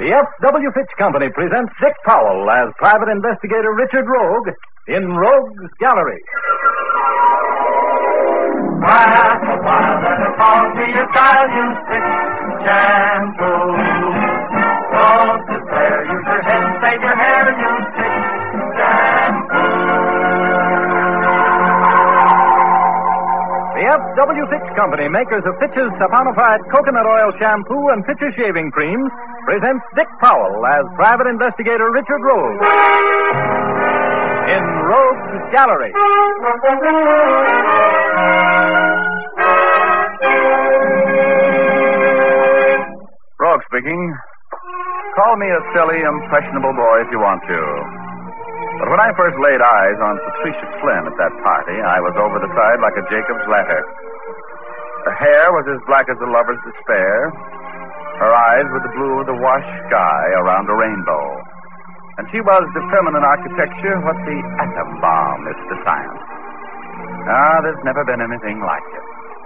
The F.W. Fitch Company presents Dick Powell as Private Investigator Richard Rogue in Rogue's Gallery. Why, after a while, let it fall to your style, use Fitch shampoo. Don't despair, use your head and save your hair, use Fitch shampoo. The F.W. Fitch Company, makers of Fitch's saponified coconut oil shampoo and Fitch's shaving creams, presents Dick Powell as Private Investigator Richard Rogue in Rogue's Gallery. Rogue speaking. Call me a silly, impressionable boy if you want to. But when I first laid eyes on Patricia Flynn at that party, I was over the side like a Jacob's ladder. Her hair was as black as a lover's despair. Her eyes were the blue of the washed sky around a rainbow. And she was to feminine architecture what the atom bomb is to science. There's never been anything like it.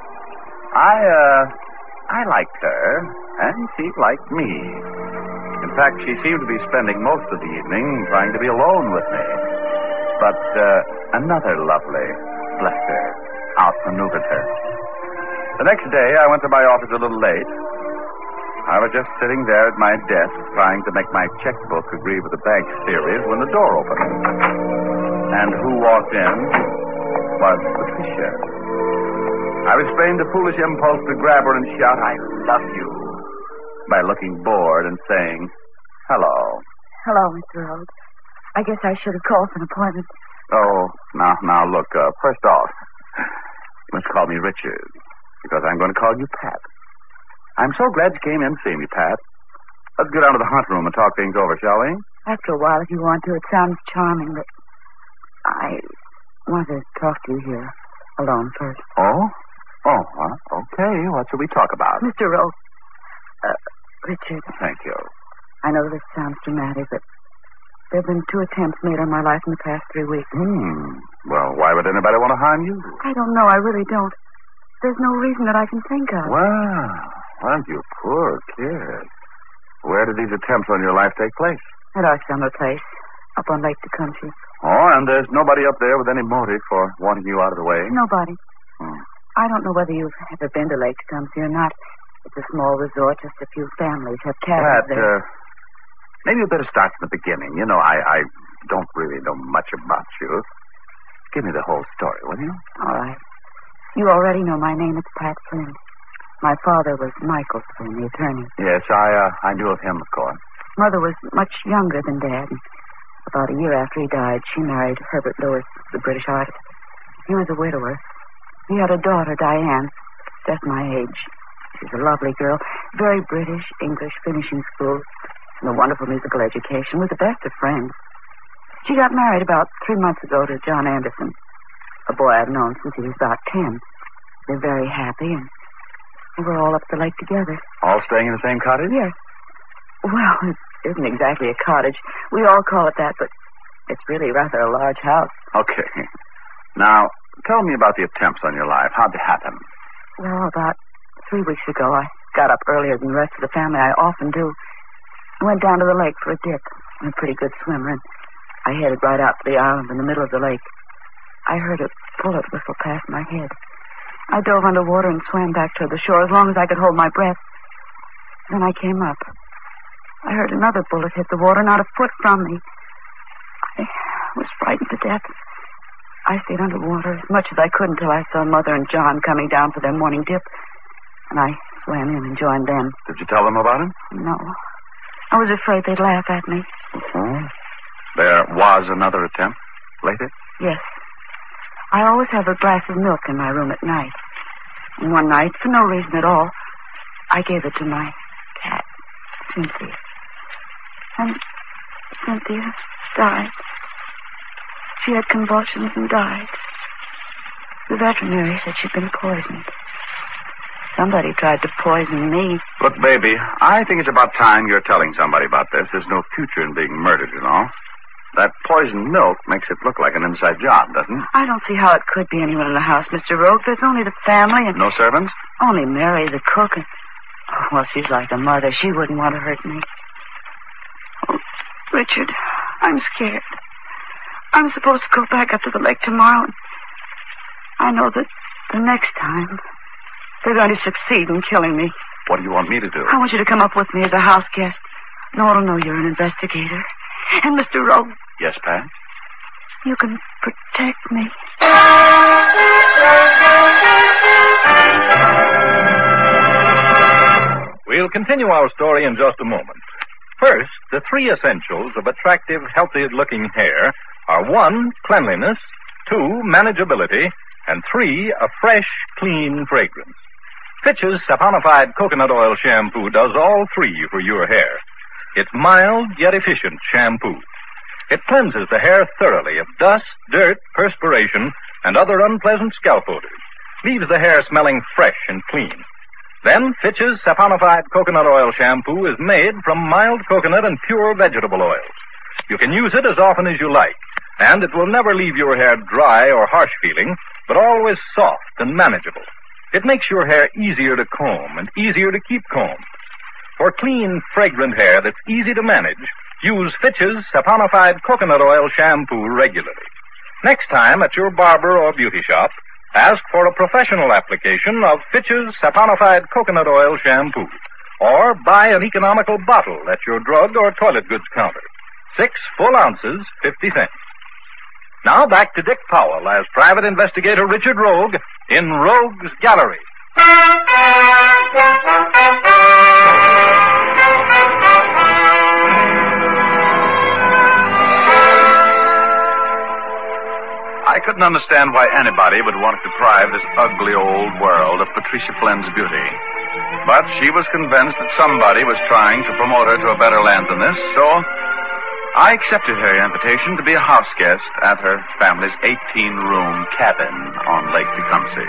I liked her, and she liked me. In fact, she seemed to be spending most of the evening trying to be alone with me. But another lovely, bless her, outmaneuvered her. The next day, I went to my office a little late. I was just sitting there at my desk trying to make my checkbook agree with the bank's theories when the door opened. And who walked in was Patricia. I restrained a foolish impulse to grab her and shout, "I love you," by looking bored and saying, "Hello." Hello, Mr. Rogue. I guess I should have called for an appointment. Oh, now, look, first off, you must call me Richard, because I'm going to call you Pat. I'm so glad you came in to see me, Pat. Let's go down to the hunt room and talk things over, shall we? After a while, if you want to. It sounds charming, but I want to talk to you here alone first. Oh, okay. What shall we talk about? Mr. Rogue. Richard. Thank you. I know this sounds dramatic, but there have been 2 attempts made on my life in the past 3 weeks. Well, why would anybody want to harm you? I don't know. I really don't. There's no reason that I can think of. Well, you poor kid. Where did these attempts on your life take place? At our summer place, up on Lake Tecumseh. Oh, and there's nobody up there with any motive for wanting you out of the way? Nobody. I don't know whether you've ever been to Lake Tecumseh or not. It's a small resort. Just a few families have cabins there. Maybe you better start from the beginning. You know, I don't really know much about you. Give me the whole story, will you? All right. You already know my name. It's Pat Flynn. My father was Michael Flynn, the attorney. Yes, I knew of him, of course. Mother was much younger than Dad. About a year after he died, she married Herbert Lewis, the British artist. He was a widower. He had a daughter, Diane, just my age. She's a lovely girl, very British, English, finishing school, and a wonderful musical education, with the best of friends. She got married about 3 months ago to John Anderson, a boy I've known since he was about 10. They're very happy, and we're all up the lake together. All staying in the same cottage? Yes. Well, it isn't exactly a cottage. We all call it that, but it's really rather a large house. Okay. Now, tell me about the attempts on your life. How'd they happen? Well, about 3 weeks ago, I got up earlier than the rest of the family. I often do. I went down to the lake for a dip. I'm a pretty good swimmer, and I headed right out to the island in the middle of the lake. I heard a bullet whistle past my head. I dove underwater and swam back toward the shore as long as I could hold my breath. Then I came up. I heard another bullet hit the water, not a foot from me. I was frightened to death. I stayed underwater as much as I could until I saw Mother and John coming down for their morning dip. And I swam in and joined them. Did you tell them about it? No. I was afraid they'd laugh at me. There was another attempt later? Yes. I always have a glass of milk in my room at night. And one night, for no reason at all, I gave it to my cat, Cynthia. And Cynthia died. She had convulsions and died. The veterinary said she'd been poisoned. Somebody tried to poison me. Look, baby, I think it's about time you're telling somebody about this. There's no future in being murdered, you know. That poisoned milk makes it look like an inside job, doesn't it? I don't see how it could be anyone in the house, Mr. Rogue. There's only the family and... No servants? Only Mary, the cook, and... Oh, well, she's like a mother. She wouldn't want to hurt me. Richard, I'm scared. I'm supposed to go back up to the lake tomorrow, and I know that the next time they're going to succeed in killing me. What do you want me to do? I want you to come up with me as a house guest. No one will know you're an investigator. And Mr. Rogue, Yes, Pat? you can protect me. We'll continue our story in just a moment. First, the three essentials of attractive, healthy-looking hair are 1, cleanliness, 2, manageability, and 3, a fresh, clean fragrance. Fitch's saponified coconut oil shampoo does all three for your hair. It's mild yet efficient shampoo. It cleanses the hair thoroughly of dust, dirt, perspiration, and other unpleasant scalp odors. Leaves the hair smelling fresh and clean. Then, Fitch's saponified coconut oil shampoo is made from mild coconut and pure vegetable oils. You can use it as often as you like, and it will never leave your hair dry or harsh feeling, but always soft and manageable. It makes your hair easier to comb and easier to keep combed. For clean, fragrant hair that's easy to manage, use Fitch's saponified coconut oil shampoo regularly. Next time at your barber or beauty shop, ask for a professional application of Fitch's saponified coconut oil shampoo, or buy an economical bottle at your drug or toilet goods counter. 6 full ounces, 50 cents. Now back to Dick Powell as Private Investigator Richard Rogue in Rogue's Gallery. I couldn't understand why anybody would want to deprive this ugly old world of Patricia Flynn's beauty. But she was convinced that somebody was trying to promote her to a better land than this, so I accepted her invitation to be a house guest at her family's 18-room cabin on Lake Tecumseh.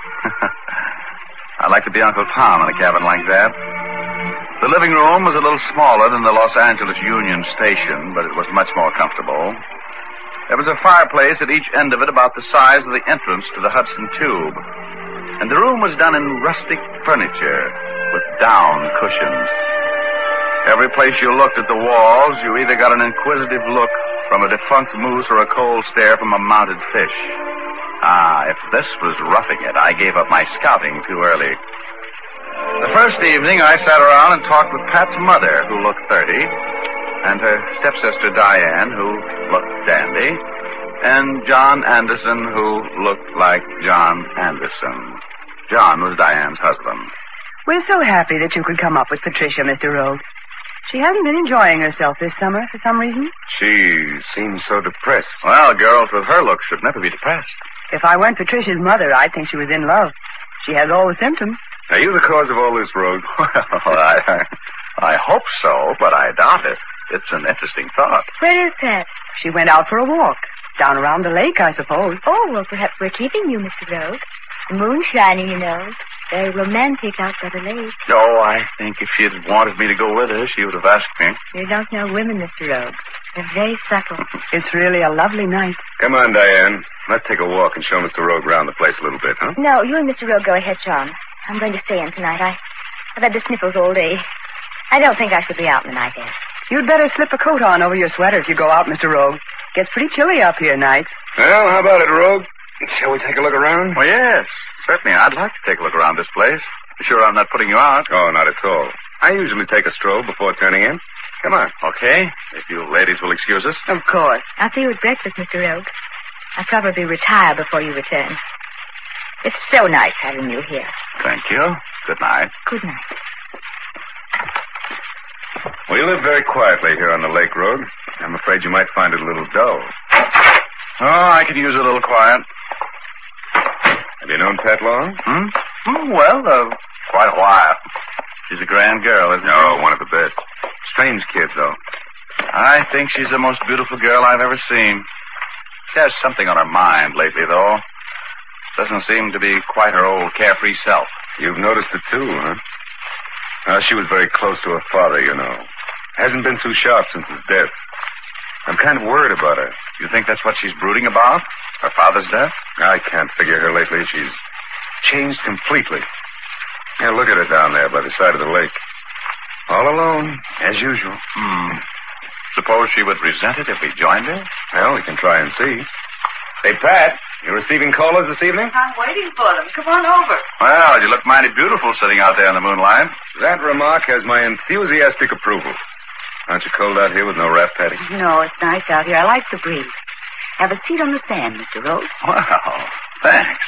I'd like to be Uncle Tom in a cabin like that. The living room was a little smaller than the Los Angeles Union Station, but it was much more comfortable. There was a fireplace at each end of it about the size of the entrance to the Hudson Tube. And the room was done in rustic furniture with down cushions. Every place you looked at the walls, you either got an inquisitive look from a defunct moose or a cold stare from a mounted fish. If this was roughing it, I gave up my scouting too early. The first evening, I sat around and talked with Pat's mother, who looked 30, and her stepsister Diane, who looked dandy, and John Anderson, who looked like John Anderson. John was Diane's husband. We're so happy that you could come up with Patricia, Mr. Rogue. She hasn't been enjoying herself this summer for some reason. She seems so depressed. Well, girls with her looks should never be depressed. If I weren't Patricia's mother, I'd think she was in love. She has all the symptoms. Are you the cause of all this, Rogue? Well, I hope so, but I doubt it. It's an interesting thought. Where is Pat? She went out for a walk. Down around the lake, I suppose. Oh, well, perhaps we're keeping you, Mr. Rogue. The moon's shining, you know. Very romantic out by the lake. Oh, I think if she'd wanted me to go with her, she would have asked me. You don't know women, Mr. Rogue. They're very subtle. It's really a lovely night. Come on, Diane. Let's take a walk and show Mr. Rogue around the place a little bit, huh? No, you and Mr. Rogue go ahead, John. I'm going to stay in tonight. I've had the sniffles all day. I don't think I should be out in the night air. You'd better slip a coat on over your sweater if you go out, Mr. Rogue. Gets pretty chilly up here nights. Well, how about it, Rogue? Shall we take a look around? Well, yes, certainly. I'd like to take a look around this place. Be sure I'm not putting you out. Oh, not at all. I usually take a stroll before turning in. Come on. Okay, if you ladies will excuse us. Of course. I'll see you at breakfast, Mr. Rogue. I'll probably retire before you return. It's so nice having you here. Thank you. Good night. Good night. We live very quietly here on the lake road. I'm afraid you might find it a little dull. Oh, I could use a little quiet. Have you known Pat long? Well, quite a while. She's a grand girl, isn't she? No, one of the best. Strange kid, though. I think she's the most beautiful girl I've ever seen. She has something on her mind lately, though. Doesn't seem to be quite her old carefree self. You've noticed it, too, huh? She was very close to her father, you know. Hasn't been too sharp since his death. I'm kind of worried about her. You think that's what she's brooding about? Her father's death? I can't figure her lately. She's changed completely. Yeah, look at her down there by the side of the lake. All alone, as usual. Suppose she would resent it if we joined her? Well, we can try and see. Hey, Pat, you receiving callers this evening? I'm waiting for them. Come on over. Well, you look mighty beautiful sitting out there in the moonlight. That remark has my enthusiastic approval. Aren't you cold out here with no wrap, Patty? No, it's nice out here. I like the breeze. Have a seat on the sand, Mr. Rose. Well, thanks.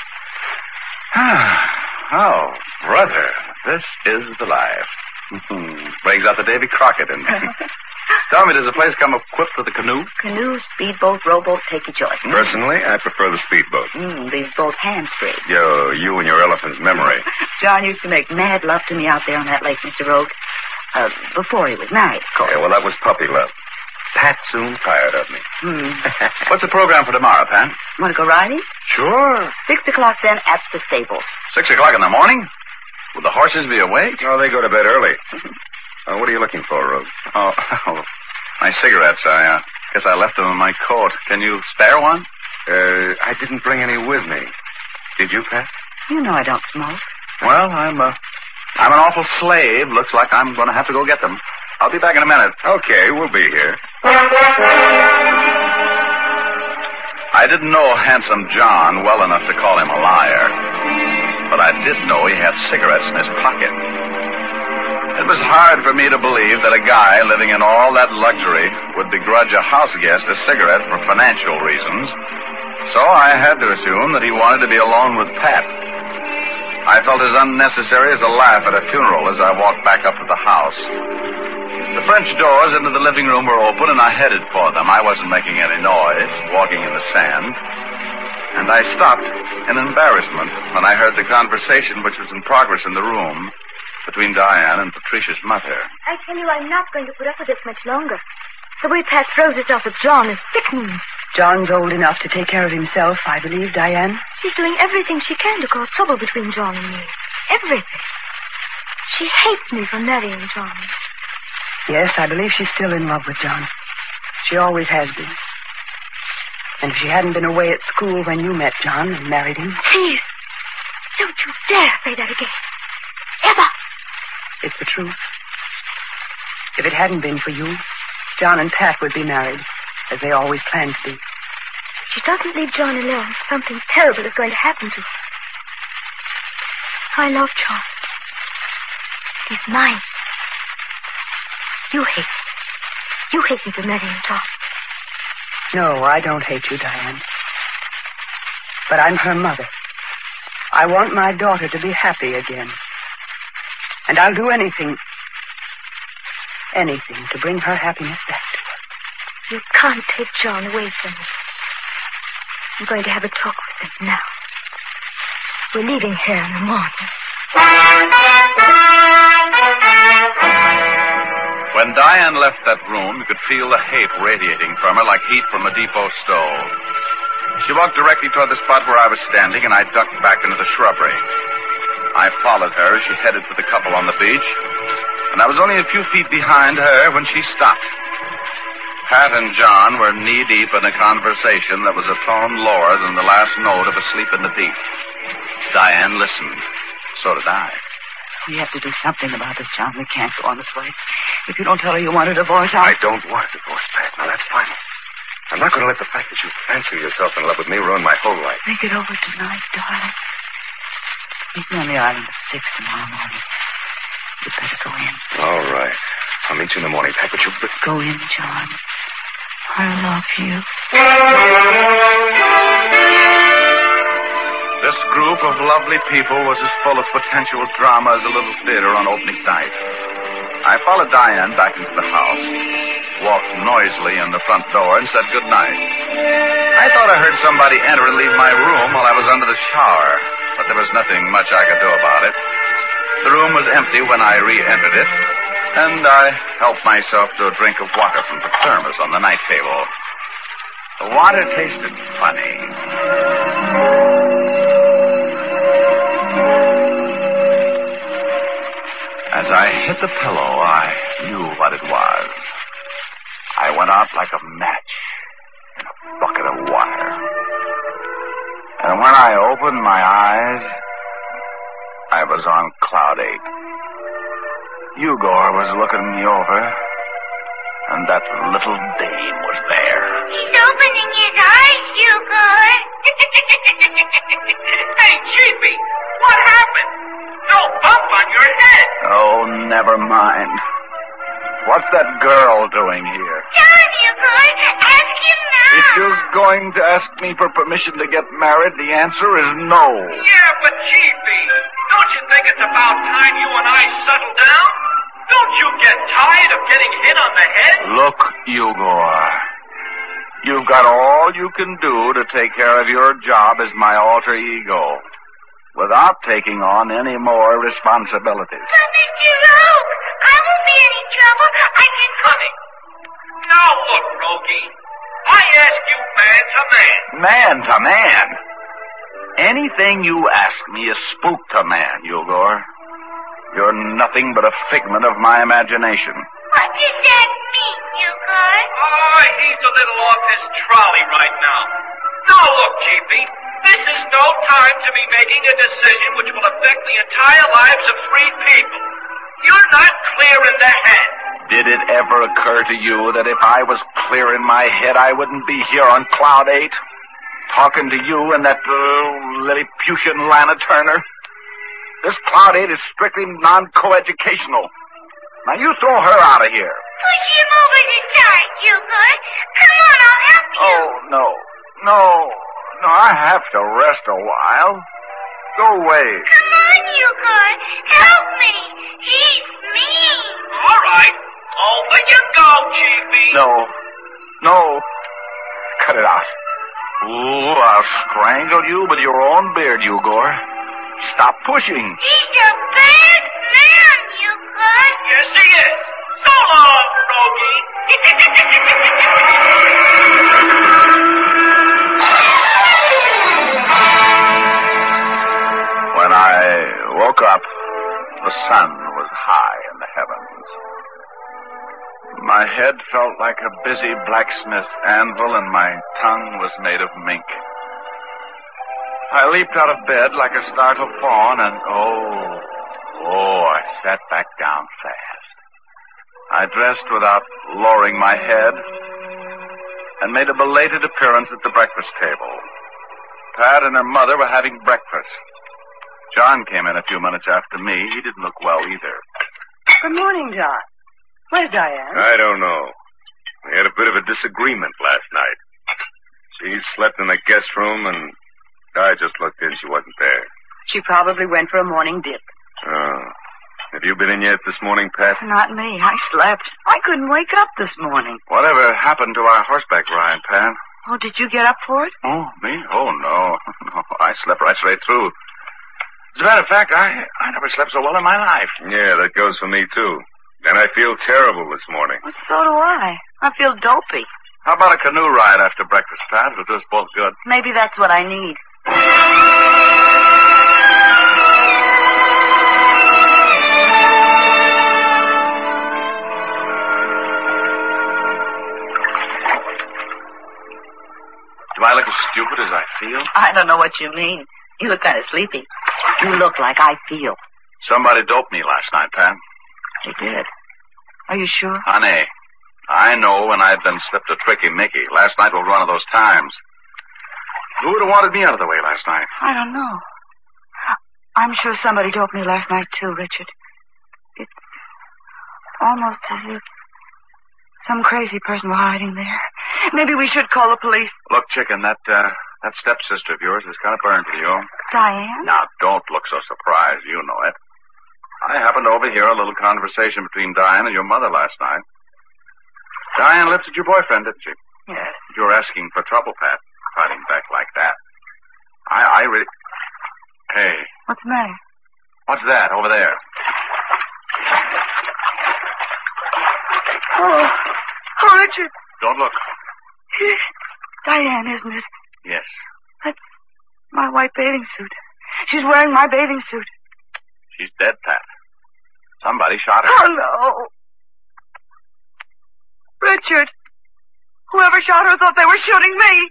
Oh, brother, this is the life. Brings out the Davy Crockett in me. Tell me, does the place come equipped with a canoe? Canoe, speedboat, rowboat, take your choice. Personally, I prefer the speedboat. These both hands-free. You and your elephant's memory. John used to make mad love to me out there on that lake, Mr. Rogue. Before he was married, of course. Yeah, well, that was puppy love. Pat soon tired of me. What's the program for tomorrow, Pat? Want to go riding? Sure. 6 o'clock then at the stables. 6 o'clock in the morning? Will the horses be awake? Oh, they go to bed early. What are you looking for, Rose? Oh, my cigarettes. I guess I left them in my coat. Can you spare one? I didn't bring any with me. Did you, Pat? You know I don't smoke. Well, I'm an awful slave. Looks like I'm going to have to go get them. I'll be back in a minute. Okay, we'll be here. I didn't know Handsome John well enough to call him a liar, but I did know he had cigarettes in his pocket. It was hard for me to believe that a guy living in all that luxury would begrudge a house guest a cigarette for financial reasons, so I had to assume that he wanted to be alone with Pat. I felt as unnecessary as a laugh at a funeral as I walked back up to the house. The French doors into the living room were open, and I headed for them. I wasn't making any noise, walking in the sand. And I stopped in embarrassment when I heard the conversation which was in progress in the room between Diane and Patricia's mother. I tell you, I'm not going to put up with this much longer. The way Pat throws herself at John is sickening. John's old enough to take care of himself, I believe, Diane. She's doing everything she can to cause trouble between John and me. Everything. She hates me for marrying John. Yes, I believe she's still in love with John. She always has been. And if she hadn't been away at school when you met John and married him... Please, don't you dare say that again. Ever. It's the truth. If it hadn't been for you, John and Pat would be married, as they always planned to be. If she doesn't leave John alone, something terrible is going to happen to her. I love John. He's mine. You hate me. You hate me for marrying John. No, I don't hate you, Diane. But I'm her mother. I want my daughter to be happy again. And I'll do anything to bring her happiness back to her. You can't take John away from me. I'm going to have a talk with them now. We're leaving here in the morning. When Diane left that room, you could feel the hate radiating from her like heat from a depot stove. She walked directly toward the spot where I was standing, and I ducked back into the shrubbery. I followed her as she headed for the couple on the beach, and I was only a few feet behind her when she stopped. Pat and John were knee-deep in a conversation that was a tone lower than the last note of Asleep in the Deep. Diane listened. So did I. We have to do something about this, John. We can't go on this way. If you don't tell her you want a divorce, I don't want a divorce, Pat. Now, that's final. I'm not going to let the fact that you fancy yourself in love with me ruin my whole life. Think it over tonight, darling. Meet me on the island at 6 tomorrow morning. You'd better go in. All right. I'll meet you in the morning, Pat, but you... Go in, John. I love you. This group of lovely people was as full of potential drama as a little theater on opening night. I followed Diane back into the house, walked noisily in the front door, and said goodnight. I thought I heard somebody enter and leave my room while I was under the shower, but there was nothing much I could do about it. The room was empty when I re-entered it, and I helped myself to a drink of water from the thermos on the night table. The water tasted funny. As I hit the pillow, I knew what it was. I went out like a match in a bucket of water. And when I opened my eyes, I was on Cloud 8. Igor was looking me over, and that little Dane was there. He's opening his eyes, Hugo. Hey, Chiefy, what happened? No bump on your head. Oh, never mind. What's that girl doing here? Tell him, Hugo. Ask him now. If you're going to ask me for permission to get married, the answer is no. Yeah, but Chiefy, don't you think it's about time you and I settle down? Don't you get tired of getting hit on the head? Look, Igor. You've got all you can do to take care of your job as my alter ego, without taking on any more responsibilities. But Mr. Rogue, I won't be any trouble. I can... Honey, now look, Rogie. I ask you man to man. Man to man. Anything you ask me is spook to man, Igor. You're nothing but a figment of my imagination. What does that mean, Hugo? Oh, he's a little off his trolley right now. Now look, Chiefy, this is no time to be making a decision which will affect the entire lives of 3 people. You're not clear in the head. Did it ever occur to you that if I was clear in my head, I wouldn't be here on Cloud 8, talking to you and that Lilliputian Lana Turner? This Cloud 8 is strictly non-coeducational. Now you throw her out of here. Push him over the side, Hugo. Come on, I'll help you. Oh, no, I have to rest a while. Go away. Come on, Hugo. Help me. He's mean. All right, over you go, Chiefy. No. Cut it out. Ooh, I'll strangle you with your own beard, Igor. Stop pushing. He's a bad man, Hugo. Yes, he is. So long, Rogie. When I woke up, the sun was high in the heavens. My head felt like a busy blacksmith's anvil, and my tongue was made of mink. I leaped out of bed like a startled fawn, and I sat back down fast. I dressed without lowering my head and made a belated appearance at the breakfast table. Pat and her mother were having breakfast. John came in a few minutes after me. He didn't look well either. Good morning, John. Where's Diane? I don't know. We had a bit of a disagreement last night. She slept in the guest room, and I just looked in. She wasn't there. She probably went for a morning dip. Oh. Have you been in yet this morning, Pat? Not me. I slept. I couldn't wake up this morning. Whatever happened to our horseback ride, Pat? Oh, did you get up for it? Oh, me? Oh, no. No, I slept right straight through. As a matter of fact, I never slept so well in my life. Yeah, that goes for me, too. And I feel terrible this morning. Well, so do I. I feel dopey. How about a canoe ride after breakfast, Pat? It'll do us both good. Maybe that's what I need. Do I look as stupid as I feel? I don't know what you mean. You look kind of sleepy. You look like I feel. Somebody doped me last night, Pat. They did. Are you sure? Honey, I know when I've been slipped a tricky Mickey. Last night was one of those times. Who would have wanted me out of the way last night? I don't know. I'm sure somebody doped me last night, too, Richard. It's almost as if some crazy person were hiding there. Maybe we should call the police. Look, chicken, that stepsister of yours is kind of burned for you. Diane? Now, don't look so surprised. You know it. I happened to overhear a little conversation between Diane and your mother last night. Diane lifted your boyfriend, didn't she? Yes. You're asking for trouble, Pat. Fighting back like that. I really... Hey. What's the matter? What's that over there? Oh, Richard. Don't look. It's Diane, isn't it? Yes. That's my white bathing suit. She's wearing my bathing suit. She's dead, Pat. Somebody shot her. Oh, no. Richard. Whoever shot her thought they were shooting me.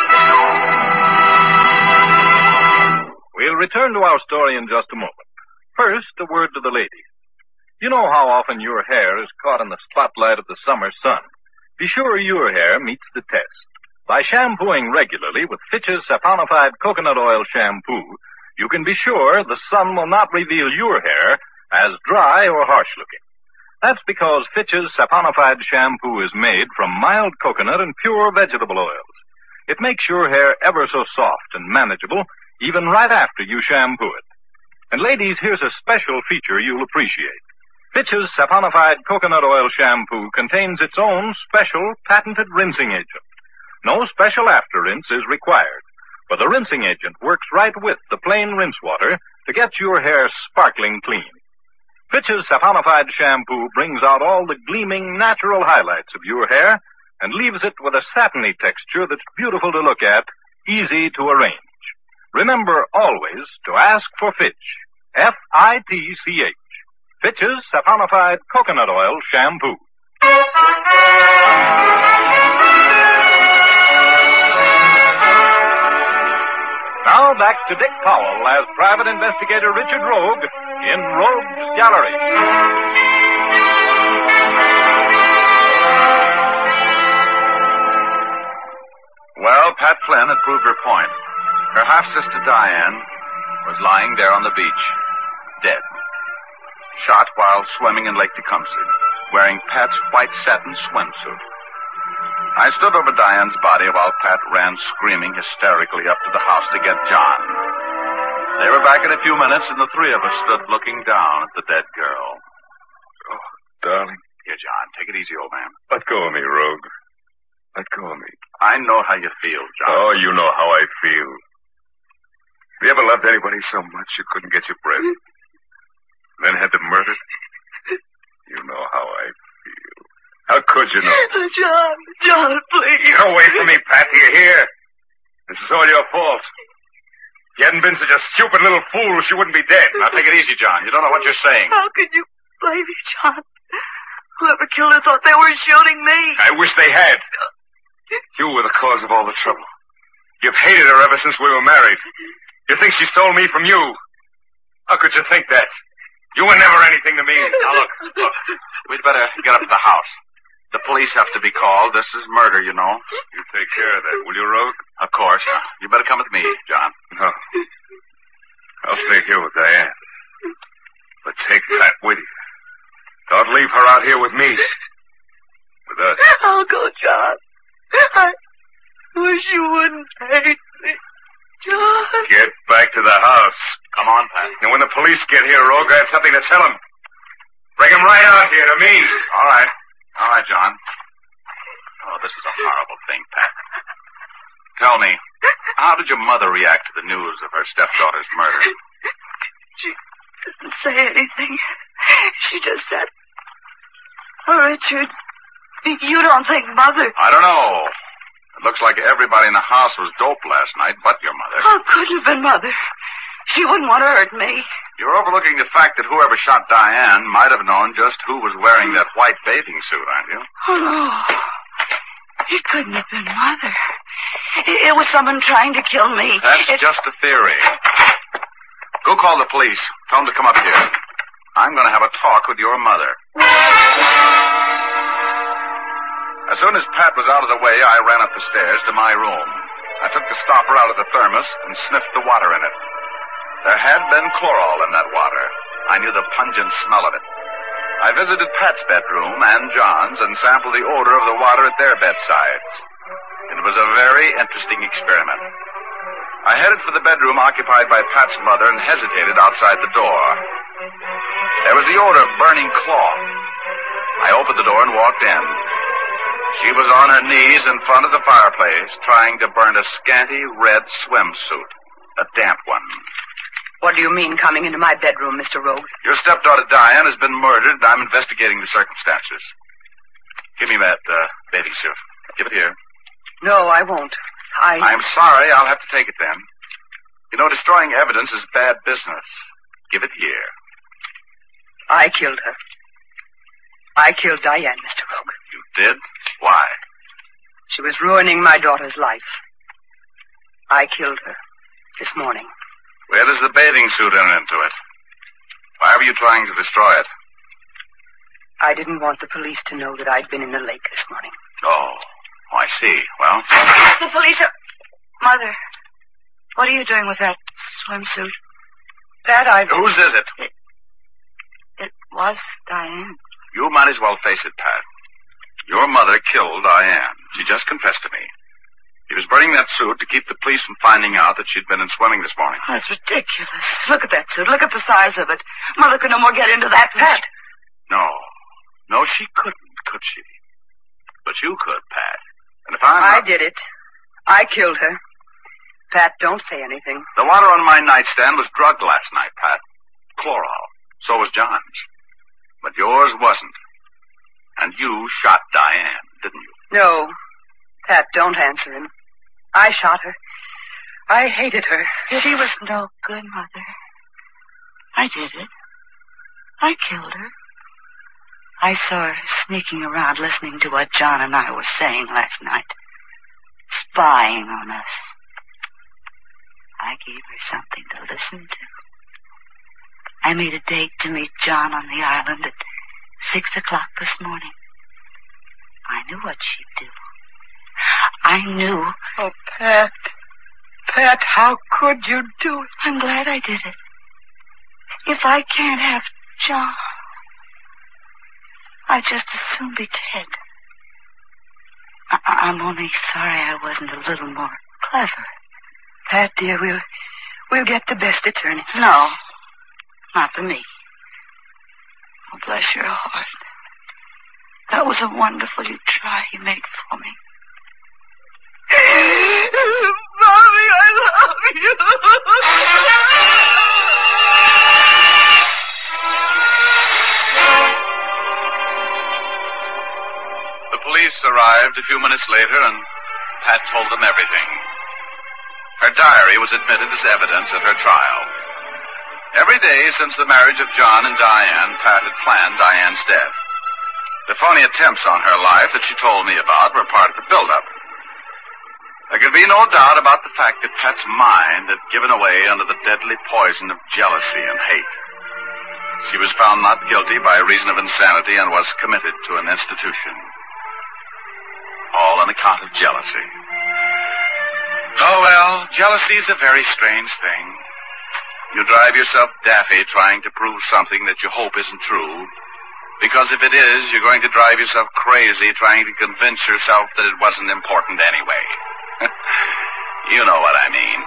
We'll return to our story in just a moment. First, a word to the ladies. You know how often your hair is caught in the spotlight of the summer sun. Be sure your hair meets the test. By shampooing regularly with Fitch's saponified coconut oil shampoo, you can be sure the sun will not reveal your hair as dry or harsh-looking. That's because Fitch's saponified shampoo is made from mild coconut and pure vegetable oils. It makes your hair ever so soft and manageable, even right after you shampoo it. And ladies, here's a special feature you'll appreciate. Fitch's saponified coconut oil shampoo contains its own special patented rinsing agent. No special after rinse is required, for the rinsing agent works right with the plain rinse water to get your hair sparkling clean. Fitch's saponified shampoo brings out all the gleaming natural highlights of your hair and leaves it with a satiny texture that's beautiful to look at, easy to arrange. Remember always to ask for Fitch. F-I-T-C-H. Fitch's saponified coconut oil shampoo. Now back to Dick Powell as Private Investigator Richard Rogue in Rogue's Gallery. Well, Pat Flynn had proved her point. Her half-sister Diane was lying there on the beach, dead. Shot while swimming in Lake Tecumseh, wearing Pat's white satin swimsuit. I stood over Diane's body while Pat ran screaming hysterically up to the house to get John. They were back in a few minutes, and the three of us stood looking down at the dead girl. Oh, darling. Here, John, take it easy, old man. Let go of me, Rogue. Let go of me. I know how you feel, John. Oh, you know how I feel. Have you ever loved anybody so much you couldn't get your breath? Then had them murdered? You know how I feel. How could you know? John, please. Get away from me, Pat. Do you hear? This is all your fault. If you hadn't been such a stupid little fool, she wouldn't be dead. Now, take it easy, John. You don't know what you're saying. How could you blame me, John? Whoever killed her thought they were shooting me. I wish they had. You were the cause of all the trouble. You've hated her ever since we were married. You think she stole me from you? How could you think that? You were never anything to me. Now, look. We'd better get up to the house. The police have to be called. This is murder, you know. You take care of that, will you, Rogue? Of course. You better come with me, John. No. I'll stay here with Diane. But take Pat with you. Don't leave her out here with me. With us. I'll go, John. I wish you wouldn't hate me. John. Get back to the house. Come on, Pat. And when the police get here, Rogue, I have something to tell them. Bring them right out here to me. All right. All right, John. Oh, this is a horrible thing, Pat. Tell me, how did your mother react to the news of her stepdaughter's murder? She didn't say anything. She just said, "Oh, Richard, you don't think Mother..." I don't know. It looks like everybody in the house was doped last night, but your mother. Oh, couldn't have been Mother. She wouldn't want to hurt me. You're overlooking the fact that whoever shot Diane might have known just who was wearing that white bathing suit, aren't you? Oh, no. It couldn't have been Mother. It was someone trying to kill me. That's just a theory. Go call the police. Tell them to come up here. I'm going to have a talk with your mother. As soon as Pat was out of the way, I ran up the stairs to my room. I took the stopper out of the thermos and sniffed the water in it. There had been chloral in that water. I knew the pungent smell of it. I visited Pat's bedroom and John's and sampled the odor of the water at their bedsides. It was a very interesting experiment. I headed for the bedroom occupied by Pat's mother and hesitated outside the door. There was the odor of burning cloth. I opened the door and walked in. She was on her knees in front of the fireplace, trying to burn a scanty red swimsuit, a damp one. What do you mean coming into my bedroom, Mr. Rogue? Your stepdaughter Diane has been murdered, and I'm investigating the circumstances. Give me that bathing suit. Give it here. No, I won't. I'm sorry. I'll have to take it then. You know, destroying evidence is bad business. Give it here. I killed her. I killed Diane, Mr. Rogue. You did? Why? She was ruining my daughter's life. I killed her this morning. Where does the bathing suit enter into it? Why were you trying to destroy it? I didn't want the police to know that I'd been in the lake this morning. Oh, I see. Well? The police are... Mother, what are you doing with that swimsuit? Whose is it? It was Diane. You might as well face it, Pat. Your mother killed Diane. She just confessed to me. He was burning that suit to keep the police from finding out that she'd been in swimming this morning. Oh, that's ridiculous. Look at that suit. Look at the size of it. Mother could no more get into that, Pat. No, she couldn't, could she? But you could, Pat. And if I did it. I killed her. Pat, don't say anything. The water on my nightstand was drugged last night, Pat. Chloral. So was John's. But yours wasn't. And you shot Diane, didn't you? No. Pat, don't answer him. I shot her. I hated her. She was no good, Mother. I did it. I killed her. I saw her sneaking around listening to what John and I were saying last night. Spying on us. I gave her something to listen to. I made a date to meet John on the island at 6 o'clock this morning. I knew what she'd do. I knew. Oh, Pat. Pat, how could you do it? I'm glad I did it. If I can't have John, I'd just as soon be dead. I'm only sorry I wasn't a little more clever. Pat, dear, we'll get the best attorney. No, not for me. Oh, bless your heart. That was a wonderful try you made for me. Mommy, I love you. The police arrived a few minutes later, and Pat told them everything. Her diary was admitted as evidence at her trial. Every day since the marriage of John and Diane, Pat had planned Diane's death. The phony attempts on her life that she told me about were part of the build-up. There could be no doubt about the fact that Pat's mind had given away under the deadly poison of jealousy and hate. She was found not guilty by reason of insanity and was committed to an institution. All on account of jealousy. Oh, well, jealousy is a very strange thing. You drive yourself daffy trying to prove something that you hope isn't true. Because if it is, you're going to drive yourself crazy trying to convince yourself that it wasn't important anyway. You know what I mean.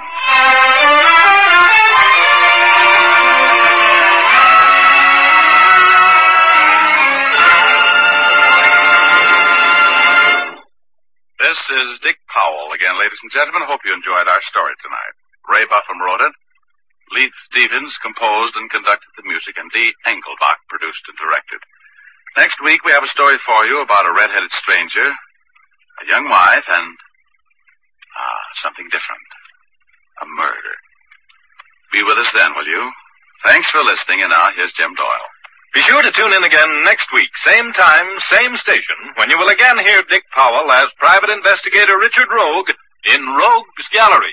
This is Dick Powell again, ladies and gentlemen. Hope you enjoyed our story tonight. Ray Buffum wrote it. Leith Stevens composed and conducted the music, and Dee Engelbach produced and directed. Next week, we have a story for you about a red-headed stranger, a young wife, and something different. A murder. Be with us then, will you? Thanks for listening, and now here's Jim Doyle. Be sure to tune in again next week, same time, same station, when you will again hear Dick Powell as Private Investigator Richard Rogue in Rogue's Gallery.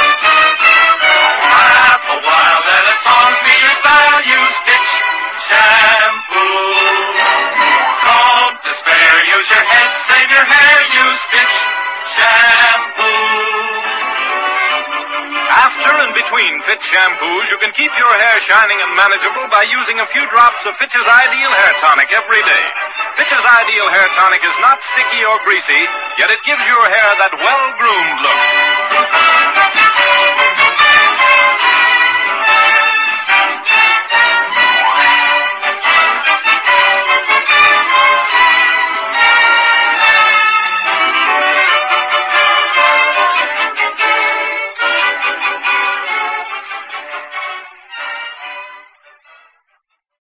Laugh a while, let a song be your style. Use Fitch shampoo. Don't despair, use your head, save your hair. Use Fitch shampoo. After and between Fitch shampoos, you can keep your hair shining and manageable by using a few drops of Fitch's Ideal Hair Tonic every day. Fitch's Ideal Hair Tonic is not sticky or greasy, yet it gives your hair that well-groomed look.